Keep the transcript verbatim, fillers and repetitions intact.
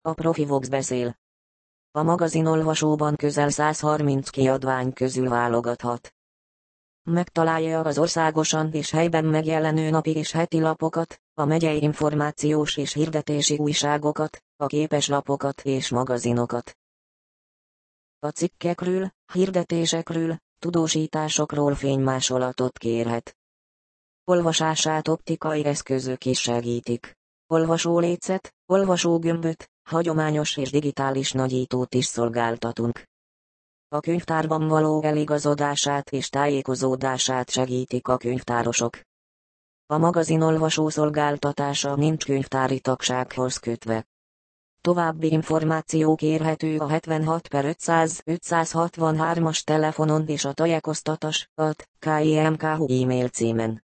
A Profi Vox beszél. A magazinolvasóban közel száz harminc kiadvány közül válogathat. Megtalálja az országosan és helyben megjelenő napi és heti lapokat, a megyei információs és hirdetési újságokat, a képeslapokat és magazinokat. A cikkekről, hirdetésekről, tudósításokról fénymásolatot kérhet. Olvasását optikai eszközök is segítik. Olvasólécet, olvasógömböt, hagyományos és digitális nagyítót is szolgáltatunk. A könyvtárban való eligazodását és tájékozódását segítik a könyvtárosok. A magazinolvasó szolgáltatása nincs könyvtári tagsághoz kötve. További információk érhető a hetvenhat per ötszáz ötszázhatvanhármas telefonon és a tájékoztatás at k i m k hu e-mail címen.